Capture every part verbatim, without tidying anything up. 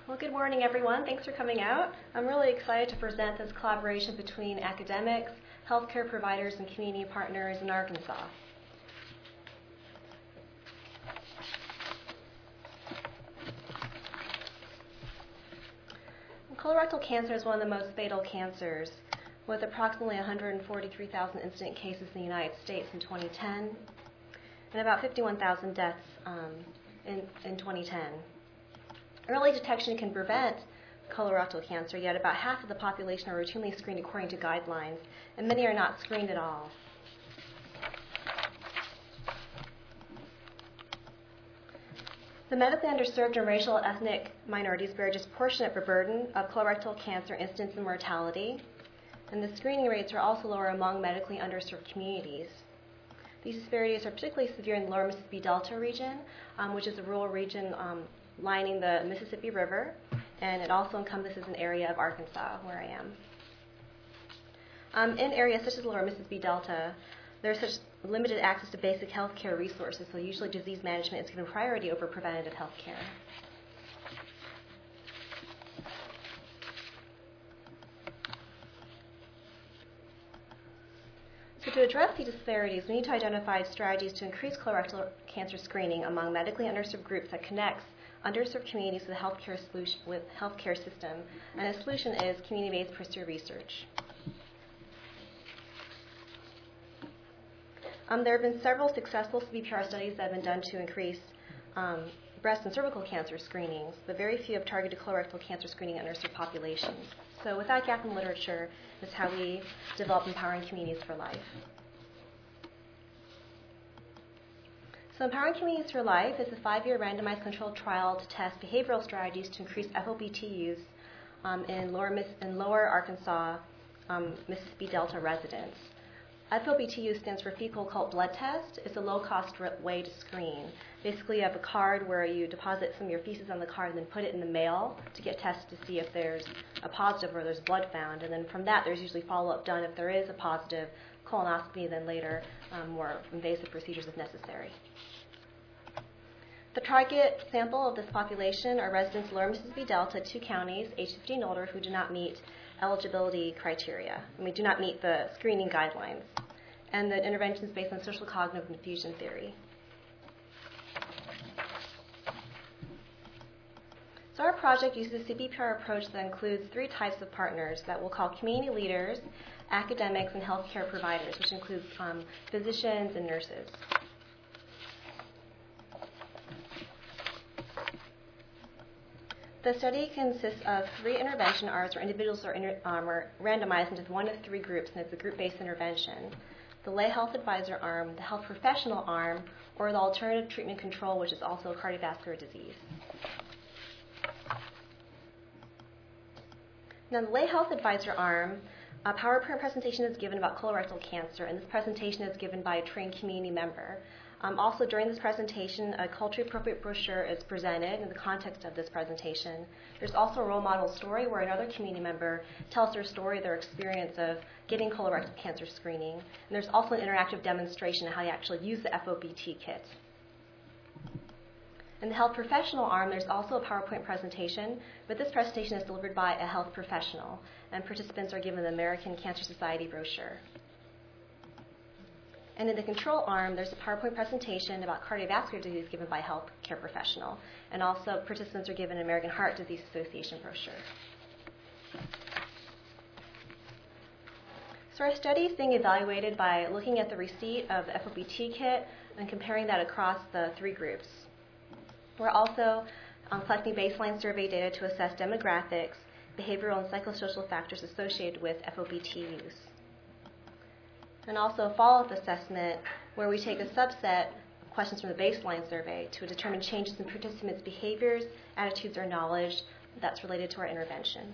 Well, good morning, everyone. Thanks for coming out. I'm really excited to present this collaboration between academics, healthcare providers, and community partners in Arkansas. Colorectal cancer is one of the most fatal cancers, with approximately one hundred forty-three thousand incident cases in the United States in twenty ten, and about fifty-one thousand deaths um, in, in twenty ten. Early detection can prevent colorectal cancer, yet about half of the population are routinely screened according to guidelines, and many are not screened at all. The medically underserved and racial ethnic minorities bear a disproportionate burden of colorectal cancer incidence and mortality, and the screening rates are also lower among medically underserved communities. These disparities are particularly severe in the lower Mississippi Delta region, um, which is a rural region um, lining the Mississippi River, and it also encompasses an area of Arkansas, where I am. Um, in areas such as the lower Mississippi Delta, there's such limited access to basic health care resources, so usually disease management is given priority over preventative health care. So to address these disparities, we need to identify strategies to increase colorectal cancer screening among medically underserved groups that connects underserved communities with a healthcare solution, with healthcare system, and a solution is community-based pursued research. Um, there have been several successful C B P R studies that have been done to increase um, breast and cervical cancer screenings, but very few have targeted colorectal cancer screening in underserved populations. So with that gap in literature is how we develop Empowering Communities for Life. So Empowering Communities for Life is a five-year randomized controlled trial to test behavioral strategies to increase F O B T use um, in, lower, in lower Arkansas um, Mississippi Delta residents. F O B T U stands for Fecal Occult Blood Test. It's a low-cost way to screen. Basically, you have a card where you deposit some of your feces on the card and then put it in the mail to get tested to see if there's a positive or there's blood found. And then from that, there's usually follow-up done if there is a positive, colonoscopy, then later um, more invasive procedures if necessary. The target sample of this population are residents of lower Mississippi Delta, two counties, age fifty and older, who do not meet eligibility criteria. And we do not meet the screening guidelines. And the intervention is based on social cognitive confusion theory. So our project uses a C B P R approach that includes three types of partners that we'll call community leaders, academics, and healthcare providers, which includes um, physicians and nurses. The study consists of three intervention arms where individuals are, inter- um, are randomized into one of three groups, and it's a group-based intervention. The lay health advisor arm, the health professional arm, or the alternative treatment control, which is also cardiovascular disease. Now, the lay health advisor arm, a PowerPoint presentation is given about colorectal cancer, and this presentation is given by a trained community member. Um, also, during this presentation, a culturally appropriate brochure is presented in the context of this presentation. There's also a role model story where another community member tells their story, their experience of getting colorectal cancer screening. And there's also an interactive demonstration of how you actually use the F O B T kit. In the health professional arm, there's also a PowerPoint presentation, but this presentation is delivered by a health professional, and participants are given the American Cancer Society brochure. And in the control arm, there's a PowerPoint presentation about cardiovascular disease given by a health care professional. And also, participants are given an American Heart Disease Association brochure. So our study is being evaluated by looking at the receipt of the F O B T kit and comparing that across the three groups. We're also um, collecting baseline survey data to assess demographics, behavioral, and psychosocial factors associated with F O B T use. And also a follow-up assessment where we take a subset of questions from the baseline survey to determine changes in participants' behaviors, attitudes, or knowledge that's related to our intervention.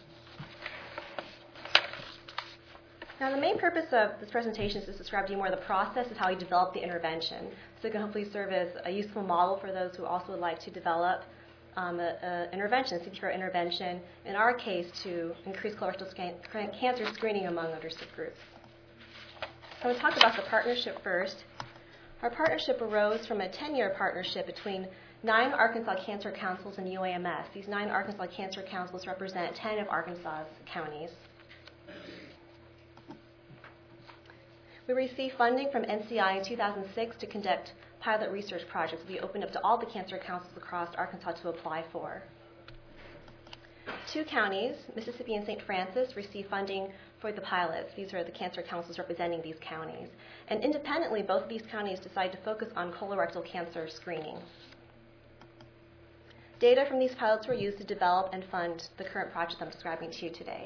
Now, the main purpose of this presentation is to describe to you more the process of how we develop the intervention, so it can hopefully serve as a useful model for those who also would like to develop um, an intervention, a C B P R intervention, in our case to increase colorectal scan- cancer screening among underserved groups. I'm going to talk about the partnership first. Our partnership arose from a ten-year partnership between nine Arkansas Cancer Councils and U A M S. These nine Arkansas Cancer Councils represent ten of Arkansas's counties. We received funding from N C I in two thousand six to conduct pilot research projects we opened up to all the cancer councils across Arkansas to apply for. Two counties, Mississippi and Saint Francis, received funding for the pilots. These are the cancer councils representing these counties. And independently, both of these counties decided to focus on colorectal cancer screening. Data from these pilots were used to develop and fund the current project I'm describing to you today.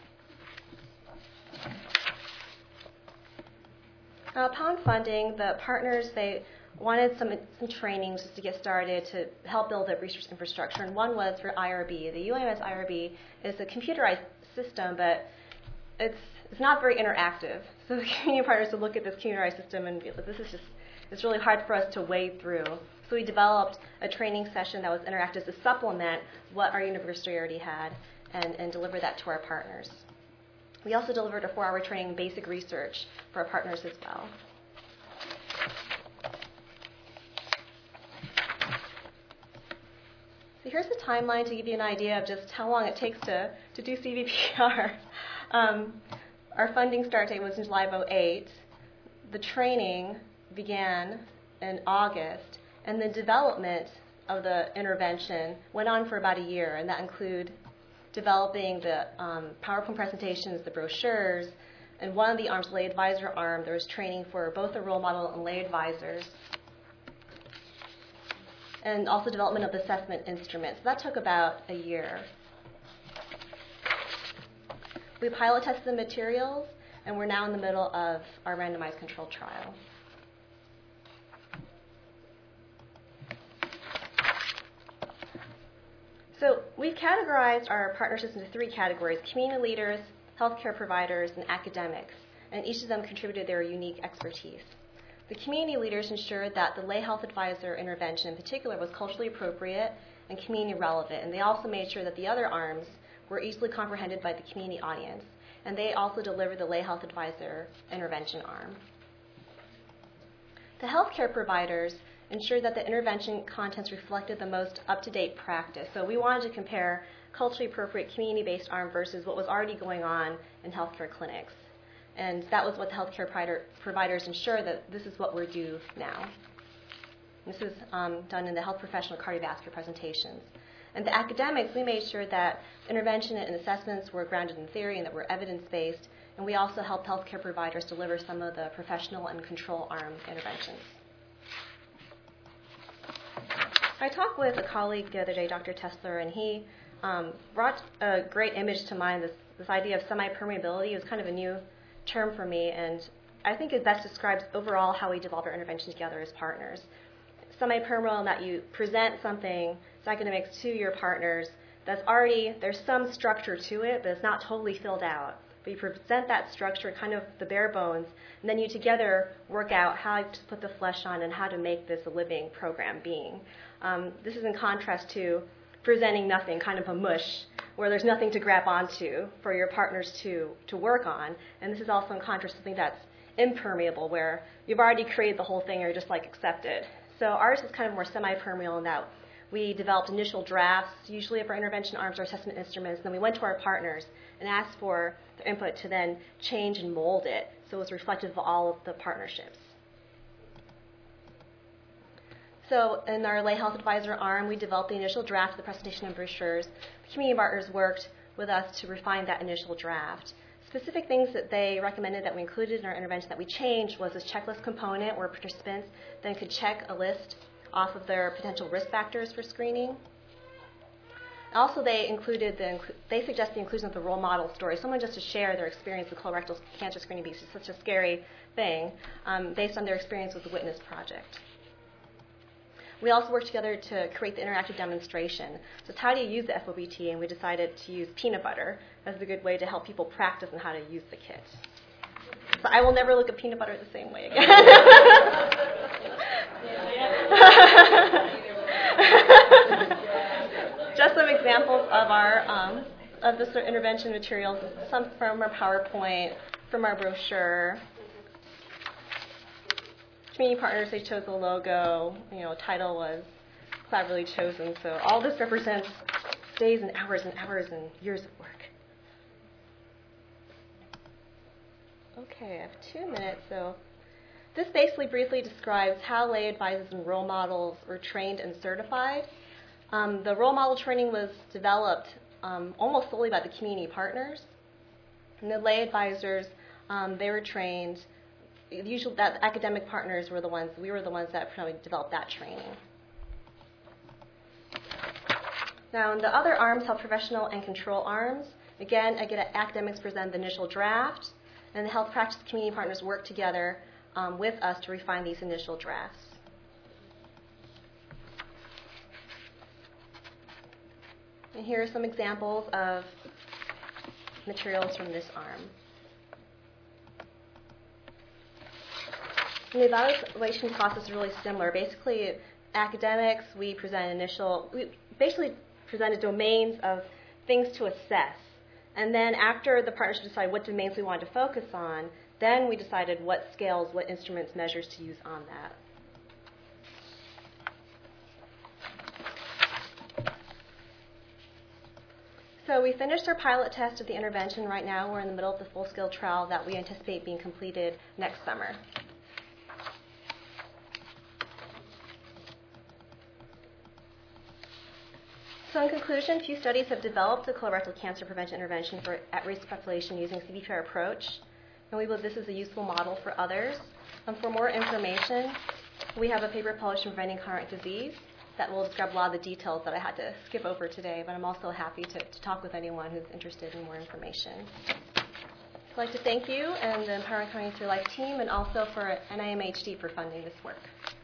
Now, upon funding, the partners, they wanted some, some training just to get started to help build up research infrastructure, and one was for I R B. The U A M S I R B is a computerized system, but it's, it's not very interactive. So the community partners would look at this computerized system and be like, this is just, it's really hard for us to wade through. So we developed a training session that was interactive to supplement what our university already had and, and deliver that to our partners. We also delivered a four-hour training in basic research for our partners as well. So here's the timeline to give you an idea of just how long it takes to, to do C V P R. Um, our funding start date was in July of oh eight. The training began in August, and the development of the intervention went on for about a year, and that included developing the um, PowerPoint presentations, the brochures, and one of the arms, lay advisor arm, there was training for both the role model and lay advisors, and also development of the assessment instruments. So that took about a year. We pilot tested the materials, and we're now in the middle of our randomized controlled trial. So we've categorized our partnerships into three categories: community leaders, healthcare providers, and academics, and each of them contributed their unique expertise. The community leaders ensured that the lay health advisor intervention in particular was culturally appropriate and community relevant, and they also made sure that the other arms were easily comprehended by the community audience, and they also delivered the lay health advisor intervention arm. The healthcare providers ensured that the intervention contents reflected the most up-to-date practice. So we wanted to compare culturally appropriate community-based arm versus what was already going on in healthcare clinics. And that was what the healthcare provider, providers ensured that this is what we're due now. This is um, done in the health professional cardiovascular presentations. And the academics, we made sure that intervention and assessments were grounded in theory and that were evidence-based, and we also helped healthcare providers deliver some of the professional and control arm interventions. I talked with a colleague the other day, Doctor Tesler, and he um, brought a great image to mind, this, this idea of semi-permeability. It was kind of a new term for me, and I think it best describes overall how we develop our intervention together as partners. Semi-permeable in that you present something, academics, to your partners that's already, there's some structure to it, but it's not totally filled out. But you present that structure, kind of the bare bones, and then you together work out how to put the flesh on and how to make this a living program being. Um, this is in contrast to presenting nothing, kind of a mush, where there's nothing to grab onto for your partners to, to work on. And this is also in contrast to something that's impermeable, where you've already created the whole thing and you're just like accept it. So ours is kind of more semi-permeable in that we developed initial drafts, usually of our intervention arms or assessment instruments, and then we went to our partners and asked for their input to then change and mold it so it was reflective of all of the partnerships. So in our lay health advisor arm, we developed the initial draft of the presentation and brochures. The community partners worked with us to refine that initial draft. Specific things that they recommended that we included in our intervention that we changed was this checklist component where participants then could check a list off of their potential risk factors for screening. Also, they included the they suggest the inclusion of the role model story, someone just to share their experience with colorectal cancer screening because it's such a scary thing, um, based on their experience with the Witness Project. We also worked together to create the interactive demonstration. So it's how do you use the F O B T, and we decided to use peanut butter as a good way to help people practice on how to use the kit. So I will never look at peanut butter the same way again. Just some examples of our um, of the sort of intervention materials, some from our PowerPoint, from our brochure. Community partners, they chose a logo. You know, title was collaboratively chosen. So all this represents days and hours and hours and years of work. Okay, I have two minutes. So this basically briefly describes how lay advisors and role models were trained and certified. Um, the role model training was developed um, almost solely by the community partners. And the lay advisors, um, they were trained. Usually, that academic partners were the ones. We were the ones that probably developed that training. Now, in the other arms, health professional and control arms, again, again, academics present the initial draft, and the health practice community partners work together um, with us to refine these initial drafts. And here are some examples of materials from this arm. And the evaluation process is really similar. Basically, academics, we present initial, we basically presented domains of things to assess. And then after the partnership decided what domains we wanted to focus on, then we decided what scales, what instruments, measures to use on that. So we finished our pilot test of the intervention. Right now we're in the middle of the full-scale trial that we anticipate being completed next summer. So in conclusion, few studies have developed a colorectal cancer prevention intervention for at-risk population using C B P R approach, and we believe this is a useful model for others. Um, for more information, we have a paper published in Preventing Chronic Disease that will describe a lot of the details that I had to skip over today, but I'm also happy to, to talk with anyone who's interested in more information. I'd like to thank you and the Empowering Cancer Life team, and also for N I M H D for funding this work.